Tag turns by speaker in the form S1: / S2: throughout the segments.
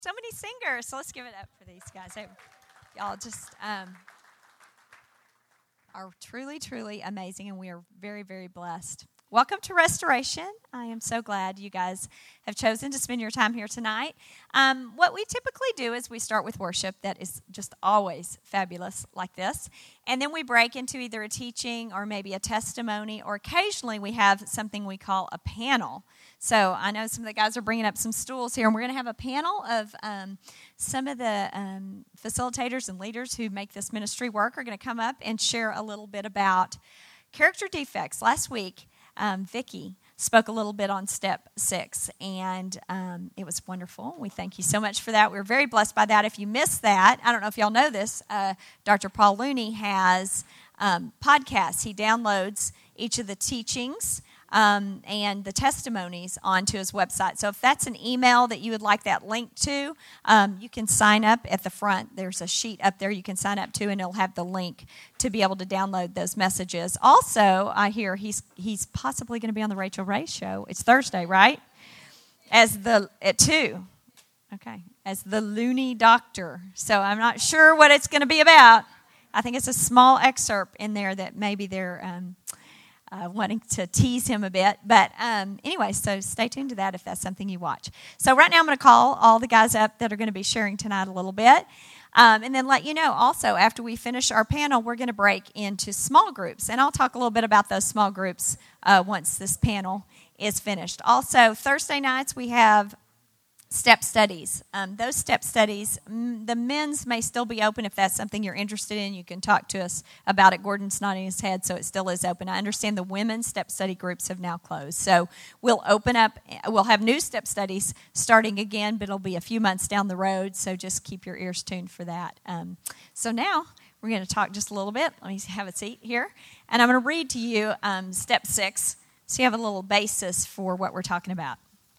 S1: So many singers. So let's give it up for these guys. Y'all just are truly, truly amazing, and we are very, very blessed. Welcome to Restoration. I am so glad you guys have chosen to spend your time here tonight. What we typically do is we start with worship that is just always fabulous like this. And then we break into either a teaching or maybe a testimony, or occasionally we have something we call a panel. So I know some of the guys are bringing up some stools here, and we're going to have a panel of some of the facilitators and leaders who make this ministry work are going to come up and share a little bit about character defects. Last week, Vicki spoke a little bit on step 6, and it was wonderful. We thank you so much for that. We were very blessed by that. If you missed that, I don't know if y'all know this, Dr. Paul Looney has podcasts. He downloads each of the teachings and the testimonies onto his website. So if that's an email that you would like that link to, you can sign up at the front. There's a sheet up there you can sign up to, and it'll have the link to be able to download those messages. Also, I hear he's possibly going to be on the Rachel Ray show. It's Thursday, right? At 2. Okay. As the Looney Doctor. So I'm not sure what it's going to be about. I think it's a small excerpt in there that maybe they're wanting to tease him a bit. But anyway, so stay tuned to that if that's something you watch. So right now I'm going to call all the guys up that are going to be sharing tonight a little bit. And then let you know also, after we finish our panel, we're going to break into small groups. And I'll talk a little bit about those small groups once this panel is finished. Also, Thursday nights we have step studies. Those step studies, the men's may still be open if that's something you're interested in. You can talk to us about it. Gordon's nodding his head, so it still is open. I understand the women's step study groups have now closed. So we'll open up, we'll have new step studies starting again, but it'll be a few months down the road, so just keep your ears tuned for that. So now we're going to talk just a little bit. Let me have a seat here. And I'm going to read to you step 6, so you have a little basis for what we're talking about.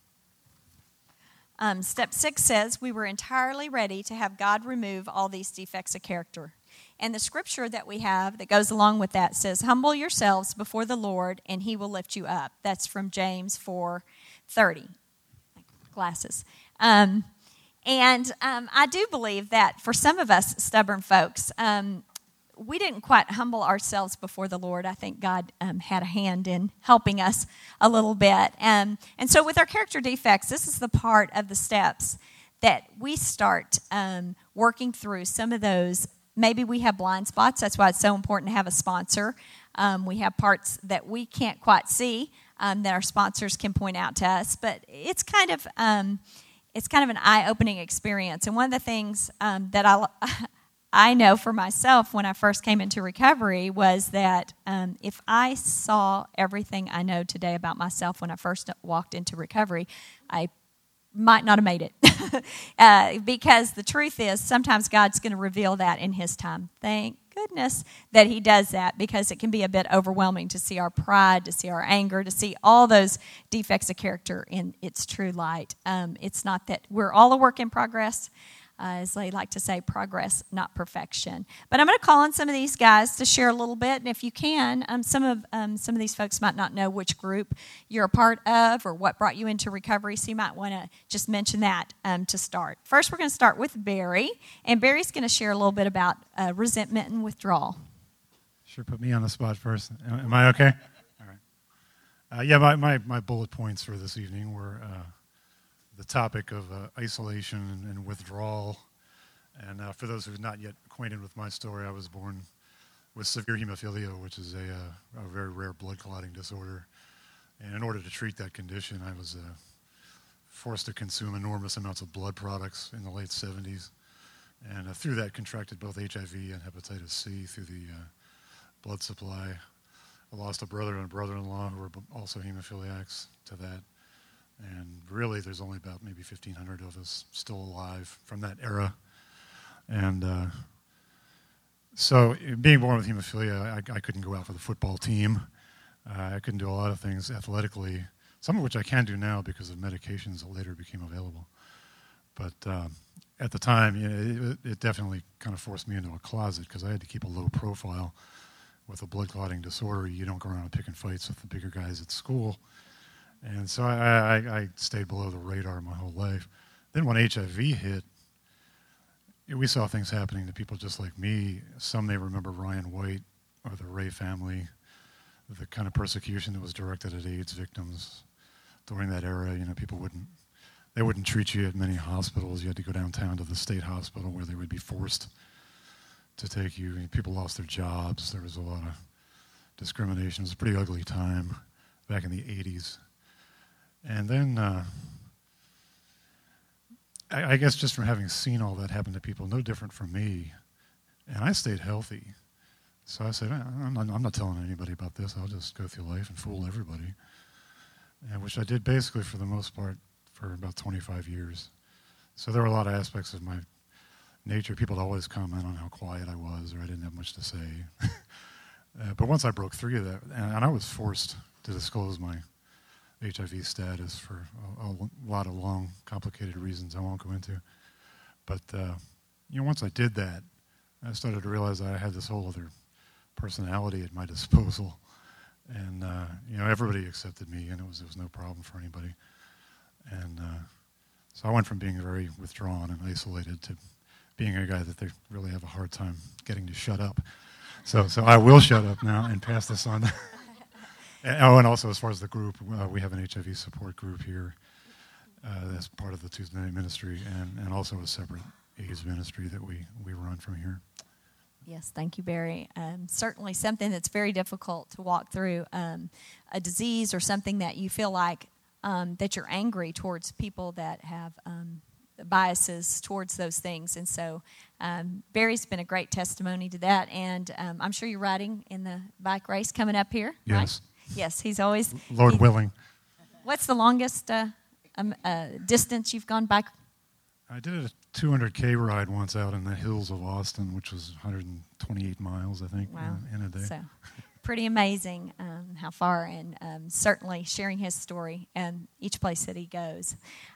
S1: Step 6 says, we were entirely ready to have God remove all these defects of character. And the scripture that we have that goes along with that says, humble yourselves before the Lord, and he will lift you up. That's from James 4:30. Glasses. I do believe that for some of us stubborn folks, we didn't quite humble ourselves before the Lord. I think God had a hand in helping us a little bit. And so with our character defects, this is the part of the steps that we start working through some of those. Maybe we have blind spots. That's why it's so important to have a sponsor. We have parts that we can't quite see that our sponsors can point out to us. But it's kind of an eye-opening experience. And one of the things that I know for myself when I first came into recovery was that if I saw everything I know today about myself when I first walked into recovery, I might not have made it. Because the truth is, sometimes God's going to reveal that in his time. Thank goodness that he does that, because it can be a bit overwhelming to see our pride, to see our anger, to see all those defects of character in its true light. It's not that we're all a work in progress. As they like to say, progress, not perfection. But I'm going to call on some of these guys to share a little bit, and if you can, some of these folks might not know which group you're a part of or what brought you into recovery, so you might want to just mention that to start. First, we're going to start with Barry, and Barry's going to share a little bit about resentment and withdrawal.
S2: Sure, put me on the spot first. Am I okay? All right. My bullet points for this evening were the topic of isolation and withdrawal. And for those who are not yet acquainted with my story, I was born with severe hemophilia, which is a very rare blood clotting disorder. And in order to treat that condition, I was forced to consume enormous amounts of blood products in the late 70s. And through that, contracted both HIV and hepatitis C through the blood supply. I lost a brother and a brother-in-law who were also hemophiliacs to that. And really, there's only about maybe 1,500 of us still alive from that era. And so being born with hemophilia, I couldn't go out for the football team. I couldn't do a lot of things athletically, some of which I can do now because of medications that later became available. But at the time, it definitely kind of forced me into a closet because I had to keep a low profile. With a blood clotting disorder, you don't go around picking fights with the bigger guys at school. And so I stayed below the radar my whole life. Then when HIV hit, we saw things happening to people just like me. Some may remember Ryan White or the Ray family, the kind of persecution that was directed at AIDS victims during that era. People wouldn't treat you at many hospitals. You had to go downtown to the state hospital where they would be forced to take you. People lost their jobs. There was a lot of discrimination. It was a pretty ugly time back in the 80s. And then I guess just from having seen all that happen to people, no different from me, and I stayed healthy. So I said, I'm not telling anybody about this. I'll just go through life and fool everybody, which I did basically for the most part for about 25 years. So there were a lot of aspects of my nature. People would always comment on how quiet I was or I didn't have much to say. But once I broke through that, and I was forced to disclose my HIV status for a lot of long, complicated reasons I won't go into. But, once I did that, I started to realize that I had this whole other personality at my disposal. And, everybody accepted me, and it was no problem for anybody. And so I went from being very withdrawn and isolated to being a guy that they really have a hard time getting to shut up. So I will shut up now and pass this on. And also, as far as the group, we have an HIV support group here that's part of the Tuesday Night Ministry, and also a separate AIDS ministry that we run from here.
S1: Yes, thank you, Barry. Certainly something that's very difficult to walk through, a disease or something that you feel like that you're angry towards people that have biases towards those things. And so Barry's been a great testimony to that, and I'm sure you're riding in the bike race coming up here,
S2: yes.
S1: Right? Yes, he's always...
S2: Lord willing.
S1: What's the longest distance you've gone bike?
S2: I did a 200K ride once out in the hills of Austin, which was 128 miles, I think,
S1: wow.
S2: In a day.
S1: So, pretty amazing how far, and certainly sharing his story and each place that he goes.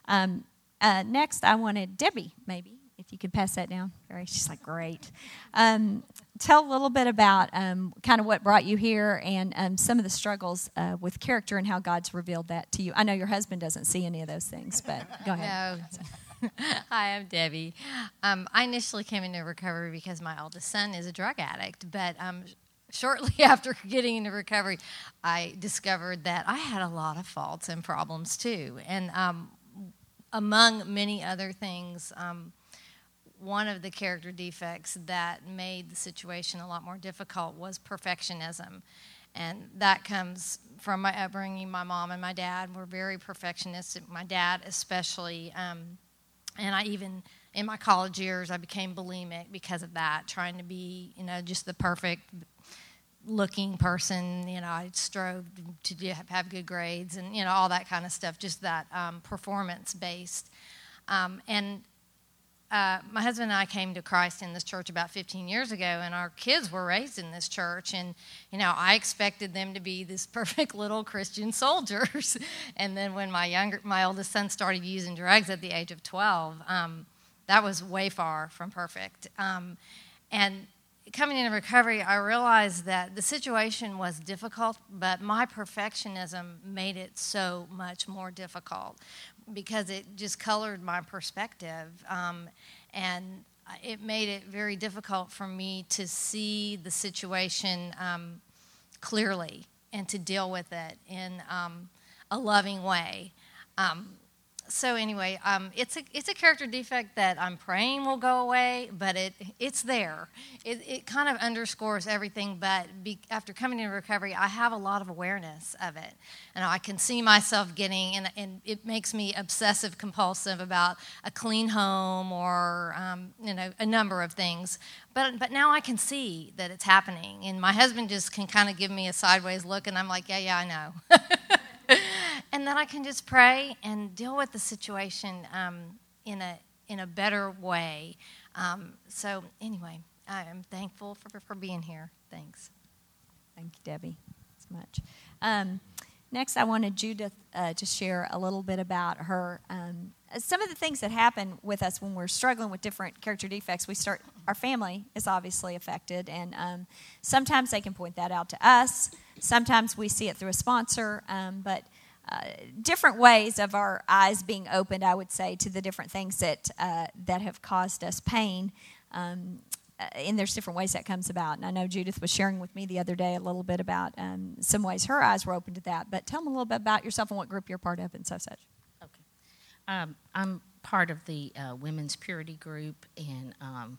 S1: Next, I wanted Debbie, maybe, if you could pass that down. She's like, great. Tell a little bit about kind of what brought you here and some of the struggles with character and how God's revealed that to you. I know your husband doesn't see any of those things, but go ahead.
S3: No. Hi, I'm Debbie. I initially came into recovery because my oldest son is a drug addict, but shortly after getting into recovery, I discovered that I had a lot of faults and problems too. And among many other things, one of the character defects that made the situation a lot more difficult was perfectionism. And that comes from my upbringing. My mom and my dad were very perfectionistic, my dad especially. And I even, in my college years, I became bulimic because of that, trying to be, just the perfect looking person. I strove to have good grades and, all that kind of stuff, just that performance-based. My husband and I came to Christ in this church about 15 years ago, and our kids were raised in this church, and, I expected them to be this perfect little Christian soldiers. And then when my oldest son started using drugs at the age of 12, that was way far from perfect. And coming into recovery, I realized that the situation was difficult, but my perfectionism made it so much more difficult because it just colored my perspective. And it made it very difficult for me to see the situation clearly and to deal with it in a loving way. So anyway, it's a character defect that I'm praying will go away, but it's there. It kind of underscores everything, but after coming into recovery, I have a lot of awareness of it. And I can see myself getting, and it makes me obsessive compulsive about a clean home or, a number of things. But now I can see that it's happening. And my husband just can kind of give me a sideways look, and I'm like, yeah, I know. And then I can just pray and deal with the situation in a better way. So anyway, I am thankful for being here. Thanks.
S1: Thank you, Debbie, so much. Next, I wanted Judith to share a little bit about her. Some of the things that happen with us when we're struggling with different character defects, our family is obviously affected, and sometimes they can point that out to us. Sometimes we see it through a sponsor, but different ways of our eyes being opened, I would say, to the different things that have caused us pain. And there's different ways that comes about. And I know Judith was sharing with me the other day a little bit about some ways her eyes were open to that. But tell them a little bit about yourself and what group you're part of and such.
S4: Okay. I'm part of the Women's Purity Group, and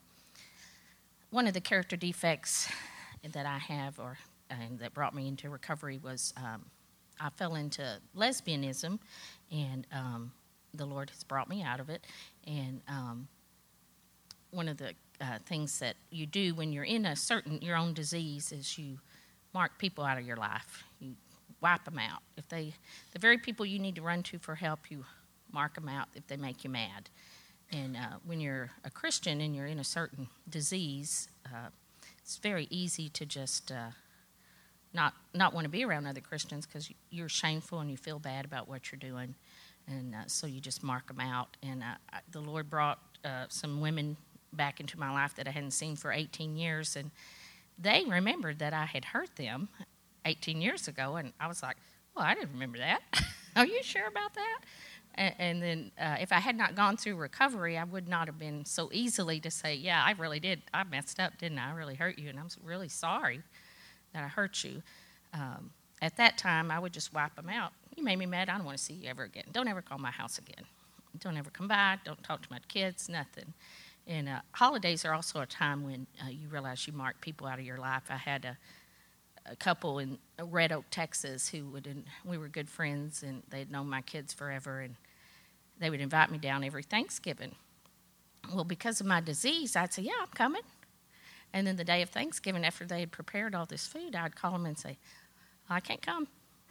S4: one of the character defects that I have and that brought me into recovery was I fell into lesbianism, and the Lord has brought me out of it. And one of the things that you do when you're in your own disease is you mark people out of your life. You wipe them out. The very people you need to run to for help, you mark them out if they make you mad. And when you're a Christian and you're in a certain disease, it's very easy to just not want to be around other Christians because you're shameful and you feel bad about what you're doing. And so you just mark them out. And the Lord brought some women back into my life that I hadn't seen for 18 years. And they remembered that I had hurt them 18 years ago. And I was like, well, I didn't remember that. Are you sure about that? And then if I had not gone through recovery, I would not have been so easily to say, yeah, I really did. I messed up, didn't I? I really hurt you, and I'm really sorry that I hurt you. At that time, I would just wipe them out. You made me mad. I don't want to see you ever again. Don't ever call my house again. Don't ever come by. Don't talk to my kids, nothing. And holidays are also a time when you realize you mark people out of your life. I had a couple in Red Oak, Texas, we were good friends, and they'd known my kids forever, and they would invite me down every Thanksgiving. Well, because of my disease, I'd say, yeah, I'm coming. And then the day of Thanksgiving, after they had prepared all this food, I'd call them and say, I can't come.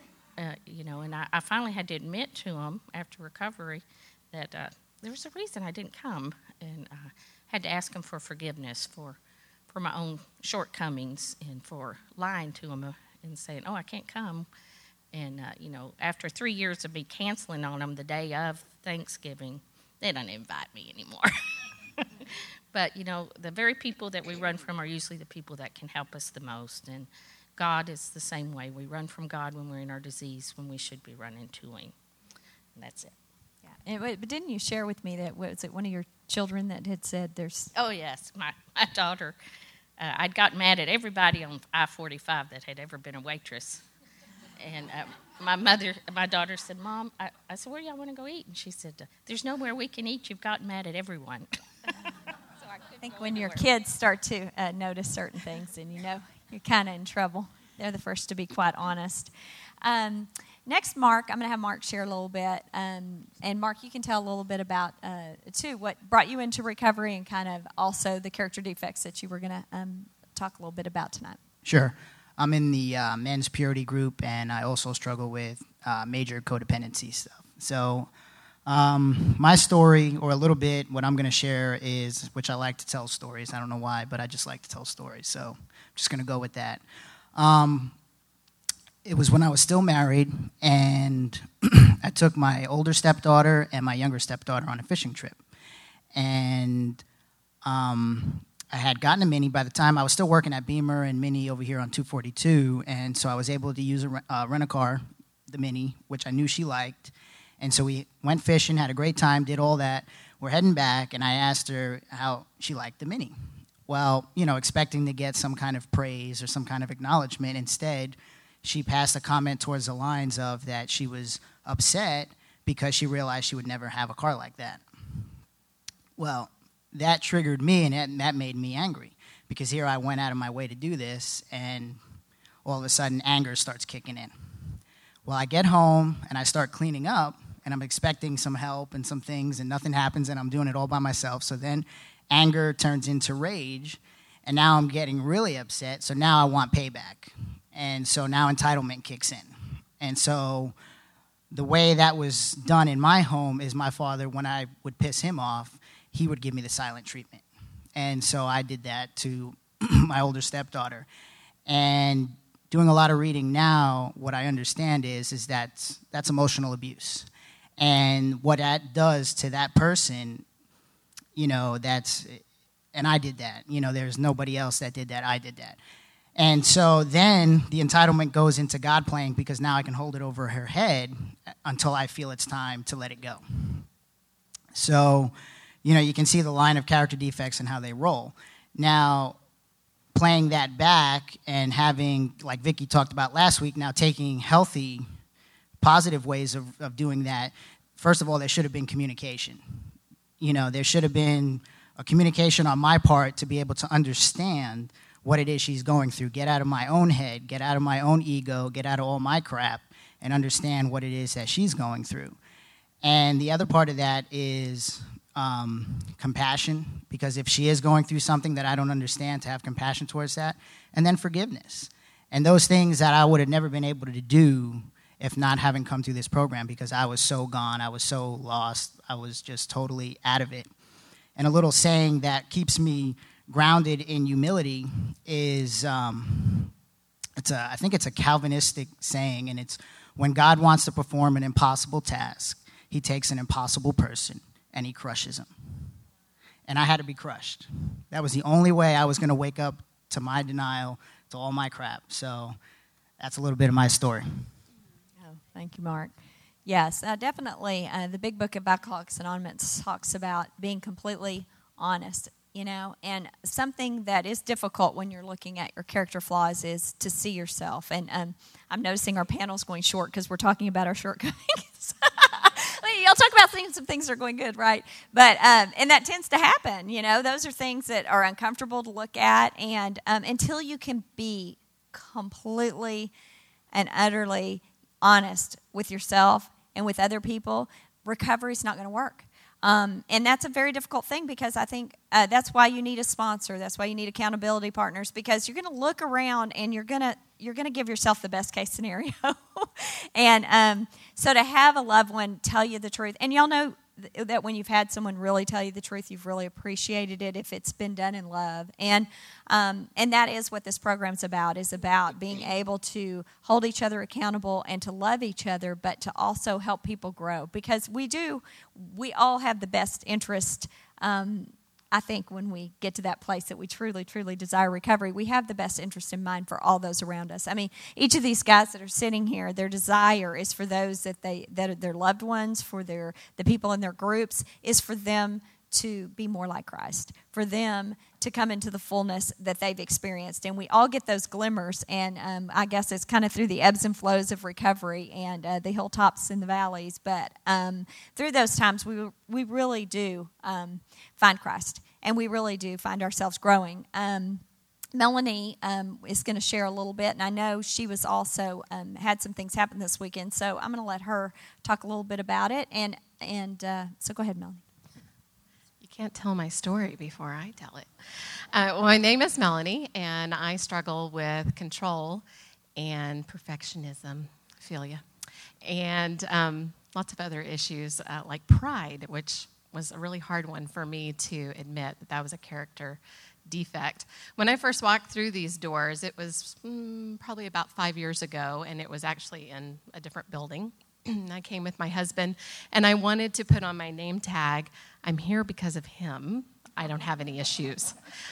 S4: And I finally had to admit to them after recovery that there was a reason I didn't come, and I had to ask them for forgiveness for my own shortcomings and for lying to them and saying, I can't come. And, after 3 years of me canceling on them the day of Thanksgiving, they don't invite me anymore. But, the very people that we run from are usually the people that can help us the most. And God is the same way. We run from God when we're in our disease, when we should be running to Him. And that's it.
S1: Yeah. But didn't you share with me that, was it one of your children that had said there's...
S4: Oh, yes. My daughter. I'd gotten mad at everybody on I-45 that had ever been a waitress. And my daughter said, Mom, I said, where do y'all want to go eat? And she said, there's nowhere we can eat. You've gotten mad at everyone.
S1: I think when your kids start to notice certain things, and you're kind of in trouble. They're the first to be quite honest. Next, Mark, I'm going to have Mark share a little bit. And Mark, you can tell a little bit about, too, what brought you into recovery and kind of also the character defects that you were going to talk a little bit about tonight.
S5: Sure. I'm in the men's purity group, and I also struggle with major codependency stuff. So my story, or a little bit, what I'm going to share is, which I like to tell stories. I don't know why, but I just like to tell stories. So I'm just going to go with that. It was when I was still married, and I took my older stepdaughter and my younger stepdaughter on a fishing trip. And I had gotten a Mini. By the time I was still working at Beamer and Mini over here on 242, and so I was able to use rent a car, the Mini, which I knew she liked. And so we went fishing, had a great time, did all that. We're heading back, and I asked her how she liked the Mini. Well, expecting to get some kind of praise or some kind of acknowledgement. Instead, she passed a comment towards the lines of that she was upset because she realized she would never have a car like that. Well, that triggered me, and that made me angry, because here I went out of my way to do this, and all of a sudden anger starts kicking in. Well, I get home, and I start cleaning up, and I'm expecting some help and some things, and nothing happens, and I'm doing it all by myself. So then anger turns into rage, and now I'm getting really upset, so now I want payback. And so now entitlement kicks in. And so the way that was done in my home is my father, when I would piss him off, he would give me the silent treatment. And so I did that to my older stepdaughter. And doing a lot of reading now, what I understand is that's emotional abuse. And what that does to that person, and I did that. There's nobody else that did that. I did that. And so then the entitlement goes into God playing, because now I can hold it over her head until I feel it's time to let it go. So, you can see the line of character defects and how they roll. Now, playing that back and having, like Vicky talked about last week, now taking healthy, positive ways of doing that, first of all, there should have been communication. There should have been a communication on my part to be able to understand what it is she's going through, get out of my own head, get out of my own ego, get out of all my crap, and understand what it is that she's going through. And the other part of that is compassion, because if she is going through something that I don't understand, to have compassion towards that, and then forgiveness. And those things that I would have never been able to do if not having come through this program, because I was so gone, I was so lost, I was just totally out of it. And a little saying that keeps me grounded in humility is, I think it's a Calvinistic saying, and it's, when God wants to perform an impossible task, he takes an impossible person and he crushes him. And I had to be crushed. That was the only way I was going to wake up to my denial, to all my crap. So that's a little bit of my story.
S1: Oh, thank you, Mark. Yes, definitely. The Big Book of Alcoholics Anonymous talks about being completely honest, and something that is difficult when you're looking at your character flaws is to see yourself. And I'm noticing our panel's going short because we're talking about our shortcomings. Y'all talk about some things that are going good, right? But and that tends to happen. Those are things that are uncomfortable to look at, and until you can be completely and utterly honest with yourself and with other people, recovery is not going to work. And that's a very difficult thing, because I think that's why you need a sponsor. That's why you need accountability partners, because you're going to look around and you're going to give yourself the best case scenario. And so to have a loved one tell you the truth, and y'all know that when you've had someone really tell you the truth, you've really appreciated it if it's been done in love. And that is what this program's about, is about being able to hold each other accountable and to love each other, but to also help people grow. Because we all have the best interest, I think, when we get to that place that we truly, truly desire recovery, we have the best interest in mind for all those around us. I mean, each of these guys that are sitting here, their desire is for those that are their loved ones, for the people in their groups, is for them to be more like Christ, for them to come into the fullness that they've experienced. And we all get those glimmers, and I guess it's kind of through the ebbs and flows of recovery and the hilltops and the valleys. But through those times, we really do find Christ, and we really do find ourselves growing. Melanie is going to share a little bit, and I know she was also had some things happen this weekend, so I'm going to let her talk a little bit about it. And so go ahead, Melanie.
S6: Can't tell my story before I tell it. Well, my name is Melanie, and I struggle with control and perfectionism, I feel ya, and lots of other issues like pride, which was a really hard one for me to admit that was a character defect. When I first walked through these doors, it was probably about 5 years ago, and it was actually in a different building. I came with my husband, and I wanted to put on my name tag, "I'm here because of him. I don't have any issues."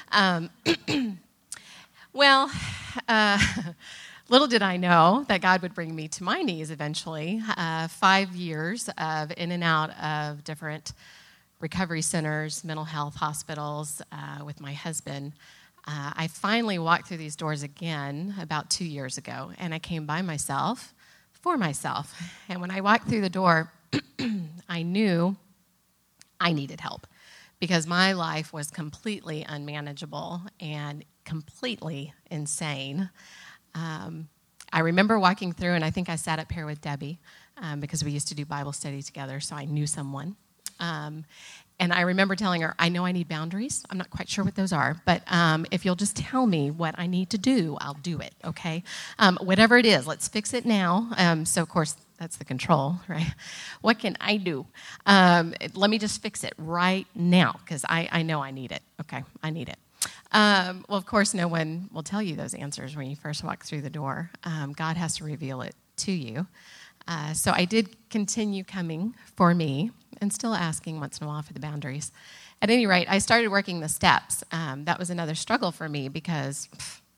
S6: Well, little did I know that God would bring me to my knees eventually. 5 years of in and out of different recovery centers, mental health hospitals with my husband. I finally walked through these doors again about 2 years ago, and I came by myself. For myself. And when I walked through the door, I knew I needed help, because my life was completely unmanageable and completely insane. I remember walking through, and I think I sat up here with Debbie because we used to do Bible study together, so I knew someone. And I remember telling her, I know I need boundaries. I'm not quite sure what those are, but if you'll just tell me what I need to do, I'll do it, okay? Whatever it is, let's fix it now. So, of course, that's the control, right? What can I do? Let me just fix it right now, because I know I need it. Okay, I need it. Well, of course, no one will tell you those answers when you first walk through the door. God has to reveal it to you. So I did continue coming for me and still asking once in a while for the boundaries. At any rate, I started working the steps. That was another struggle for me because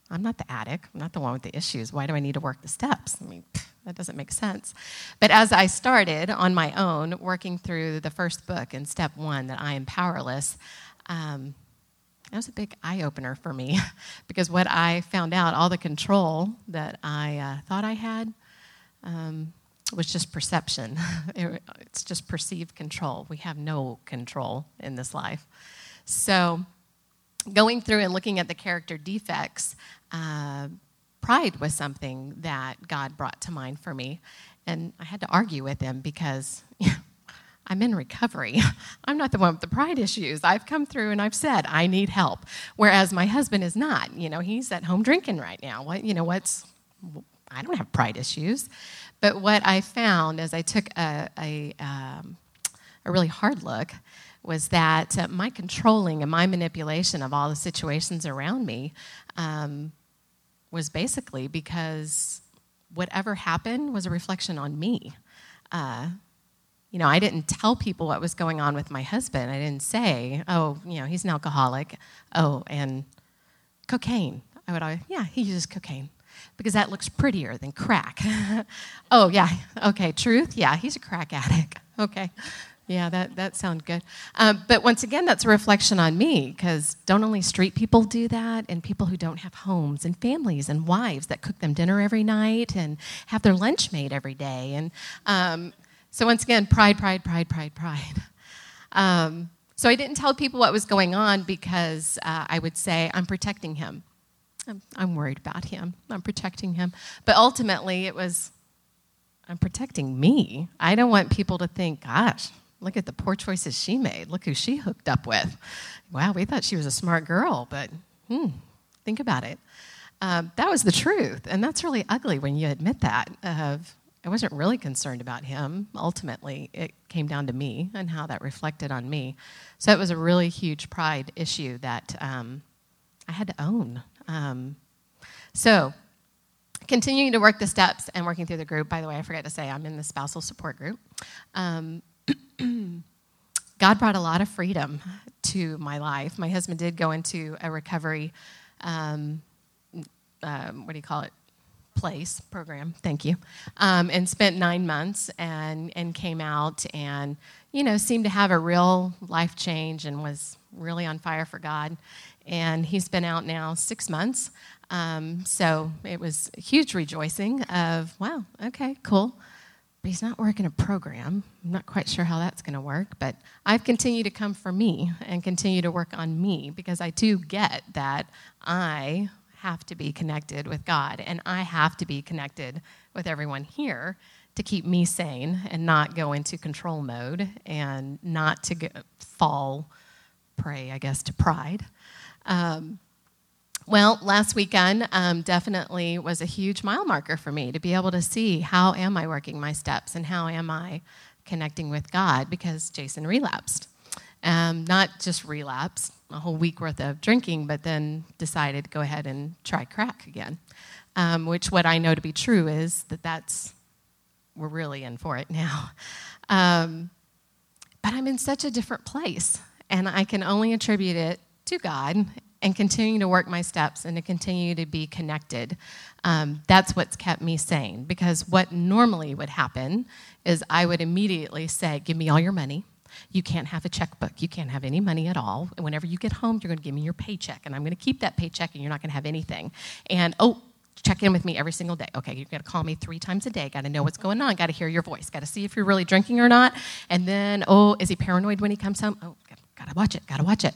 S6: I'm not the addict. I'm not the one with the issues. Why do I need to work the steps? I mean, that doesn't make sense. But as I started on my own, working through the first book in step 1, that I am powerless, that was a big eye-opener for me because what I found out, all the control that I thought I had was just perception. It's just perceived control. We have no control in this life. So going through and looking at the character defects, pride was something that God brought to mind for me. And I had to argue with him because I'm in recovery. I'm not the one with the pride issues. I've come through and I've said I need help, whereas my husband is not. He's at home drinking right now. I don't have pride issues. But what I found as I took a really hard look was that my controlling and my manipulation of all the situations around me was basically because whatever happened was a reflection on me. I didn't tell people what was going on with my husband. I didn't say, he's an alcoholic. Oh, and cocaine. I would always, he uses cocaine because that looks prettier than crack. Oh, yeah, okay, truth? Yeah, he's a crack addict. Okay. Yeah, that sounds good. But once again, that's a reflection on me because don't only street people do that, and people who don't have homes and families and wives that cook them dinner every night and have their lunch made every day. And so once again, pride. So I didn't tell people what was going on because I would say, I'm protecting him. I'm worried about him. I'm protecting him. But ultimately, it was, I'm protecting me. I don't want people to think, gosh, look at the poor choices she made. Look who she hooked up with. Wow, we thought she was a smart girl, but think about it. That was the truth, and that's really ugly when you admit that. I wasn't really concerned about him. Ultimately, it came down to me and how that reflected on me. So it was a really huge pride issue that I had to own. So continuing to work the steps and working through the group. By the way, I forgot to say I'm in the spousal support group. God brought a lot of freedom to my life. My husband did go into a recovery, place program, thank you, and spent 9 months and came out and, seemed to have a real life change and was really on fire for God. And he's been out now 6 months. So it was a huge rejoicing of, wow, okay, cool. But he's not working a program. I'm not quite sure how that's going to work, but I've continued to come for me and continue to work on me because I do get that I have to be connected with God and I have to be connected with everyone here to keep me sane and not go into control mode and not to fall prey, I guess, to pride. Well, last weekend definitely was a huge mile marker for me to be able to see how am I working my steps and how am I connecting with God because Jason relapsed. Not just relapsed, a whole week worth of drinking, but then decided to go ahead and try crack again, which what I know to be true is we're really in for it now. But I'm in such a different place, and I can only attribute it to God and continuing to work my steps and to continue to be connected. That's what's kept me sane, because what normally would happen is I would immediately say, give me all your money. You can't have a checkbook. You can't have any money at all. And whenever you get home, you're going to give me your paycheck, and I'm going to keep that paycheck, and you're not going to have anything. And, check in with me every single day. Okay, you're going to call me 3 times a day. Got to know what's going on. Got to hear your voice. Got to see if you're really drinking or not. And then, is he paranoid when he comes home? Oh, got to watch it. Got to watch it.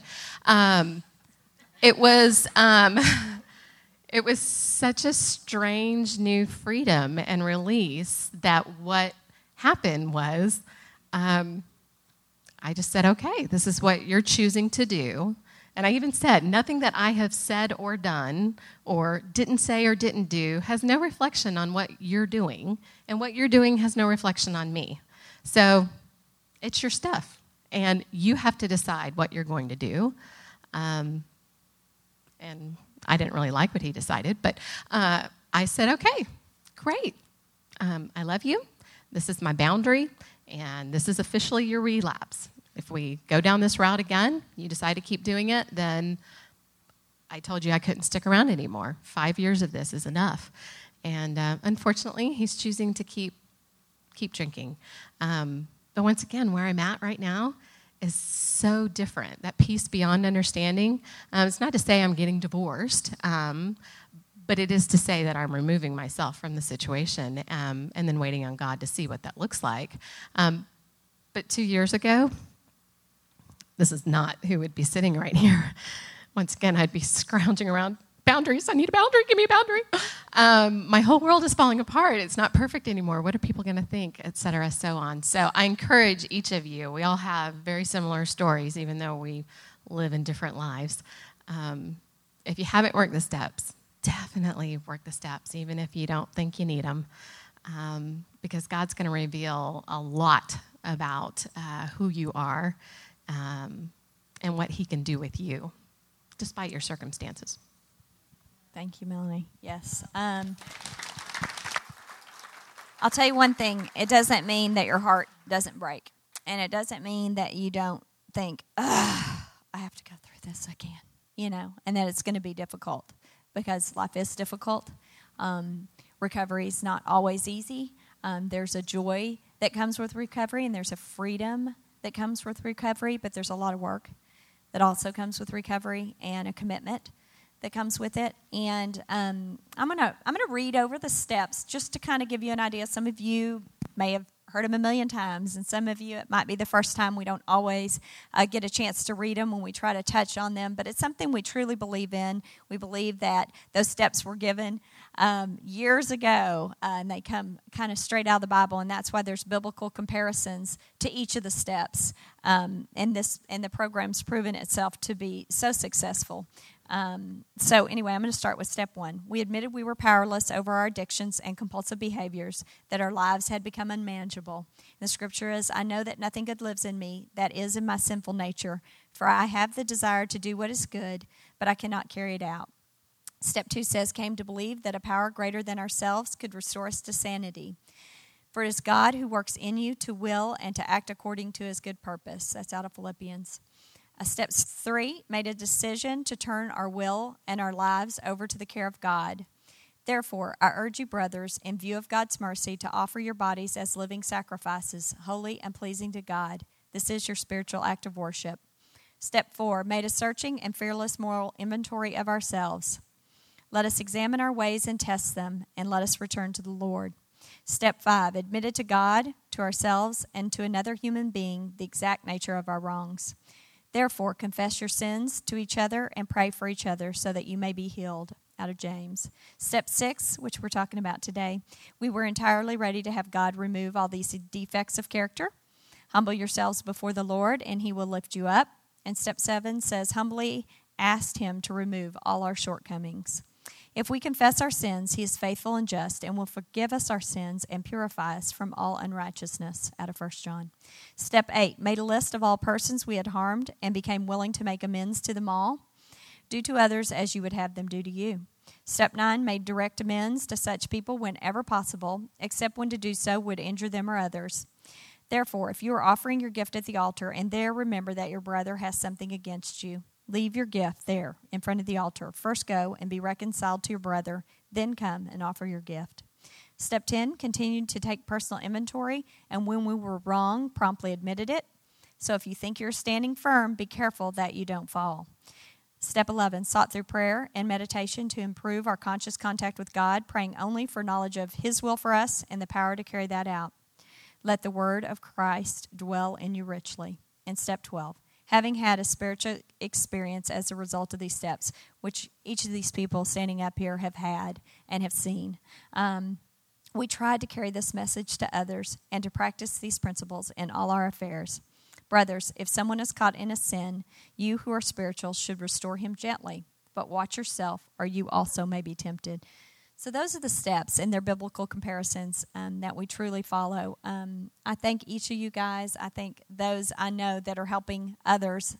S6: It was such a strange new freedom and release that what happened was I just said, okay, this is what you're choosing to do. And I even said, nothing that I have said or done or didn't say or didn't do has no reflection on what you're doing. And what you're doing has no reflection on me. So it's your stuff. And you have to decide what you're going to do. And I didn't really like what he decided, but I said, okay, great. I love you. This is my boundary, and this is officially your relapse. If we go down this route again, you decide to keep doing it, then I told you I couldn't stick around anymore. 5 years of this is enough. And unfortunately, he's choosing to keep drinking. But once again, where I'm at right now is so different. That peace beyond understanding. It's not to say I'm getting divorced, but it is to say that I'm removing myself from the situation and then waiting on God to see what that looks like. But 2 years ago, this is not who would be sitting right here. Once again, I'd be scrounging around. Boundaries. I need a boundary. Give me a boundary. My whole world is falling apart. It's not perfect anymore. What are people going to think, et cetera, so on. So I encourage each of you. We all have very similar stories, even though we live in different lives. If you haven't worked the steps, definitely work the steps, even if you don't think you need them, because God's going to reveal a lot about who you are and what he can do with you, despite your circumstances.
S1: Thank you, Melanie. Yes. I'll tell you one thing. It doesn't mean that your heart doesn't break. And it doesn't mean that you don't think, I have to go through this again, and that it's going to be difficult, because life is difficult. Recovery is not always easy. There's a joy that comes with recovery, and there's a freedom that comes with recovery, but there's a lot of work that also comes with recovery, and a commitment that comes with it. And I'm gonna read over the steps just to kind of give you an idea. Some of you may have heard them a million times, and some of you, it might be the first time. We don't always get a chance to read them when we try to touch on them, but it's something we truly believe in. We believe that those steps were given years ago, and they come kind of straight out of the Bible, and that's why there's biblical comparisons to each of the steps. And the program's proven itself to be so successful. So anyway, I'm going to start with step 1. We admitted we were powerless over our addictions and compulsive behaviors, that our lives had become unmanageable. The scripture is, I know that nothing good lives in me, that is in my sinful nature, for I have the desire to do what is good, but I cannot carry it out. Step 2 says, came to believe that a power greater than ourselves could restore us to sanity. For it is God who works in you to will and to act according to his good purpose. That's out of Philippians. Step 3, made a decision to turn our will and our lives over to the care of God. Therefore, I urge you, brothers, in view of God's mercy, to offer your bodies as living sacrifices, holy and pleasing to God. This is your spiritual act of worship. Step 4, made a searching and fearless moral inventory of ourselves. Let us examine our ways and test them, and let us return to the Lord. Step 5, admitted to God, to ourselves, and to another human being the exact nature of our wrongs. Therefore, confess your sins to each other and pray for each other so that you may be healed. Out of James. Step 6, which we're talking about today, we were entirely ready to have God remove all these defects of character. Humble yourselves before the Lord, and he will lift you up. And step 7 says, humbly asked him to remove all our shortcomings. If we confess our sins, he is faithful and just and will forgive us our sins and purify us from all unrighteousness, out of 1 John. Step 8, made a list of all persons we had harmed and became willing to make amends to them all. Do to others as you would have them do to you. Step 9, made direct amends to such people whenever possible, except when to do so would injure them or others. Therefore, if you are offering your gift at the altar and there remember that your brother has something against you, leave your gift there in front of the altar. First go and be reconciled to your brother, then come and offer your gift. Step 10, continued to take personal inventory, and when we were wrong, promptly admitted it. So if you think you're standing firm, be careful that you don't fall. Step 11, sought through prayer and meditation to improve our conscious contact with God, praying only for knowledge of his will for us and the power to carry that out. Let the word of Christ dwell in you richly. And step 12, having had a spiritual experience as a result of these steps, which each of these people standing up here have had and have seen, we tried to carry this message to others and to practice these principles in all our affairs. Brothers, if someone is caught in a sin, you who are spiritual should restore him gently, but watch yourself, or you also may be tempted. So those are the steps and their biblical comparisons that we truly follow. I thank each of you guys. I thank those I know that are helping others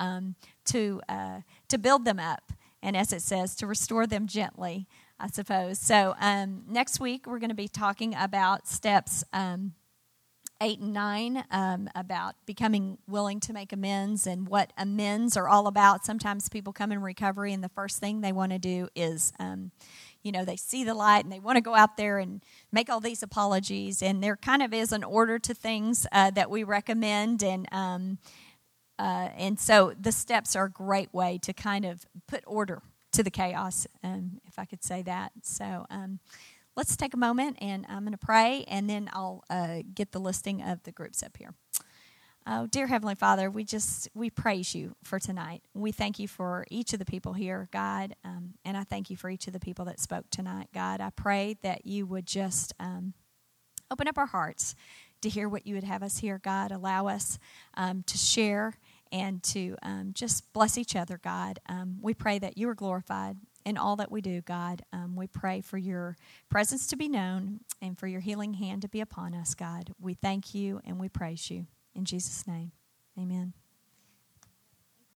S1: to build them up, and as it says, to restore them gently, I suppose. So next week we're going to be talking about steps 8 and 9 about becoming willing to make amends and what amends are all about. Sometimes people come in recovery and the first thing they want to do is, they see the light and they want to go out there and make all these apologies. And there kind of is an order to things that we recommend. And so the steps are a great way to kind of put order to the chaos, if I could say that. So let's take a moment, and I'm going to pray, and then I'll get the listing of the groups up here. Oh, dear Heavenly Father, we praise you for tonight. We thank you for each of the people here, God, and I thank you for each of the people that spoke tonight, God. I pray that you would just open up our hearts to hear what you would have us hear, God. Allow us to share and to just bless each other, God. We pray that you are glorified in all that we do, God. We pray for your presence to be known and for your healing hand to be upon us, God. We thank you and we praise you. In Jesus' name, amen.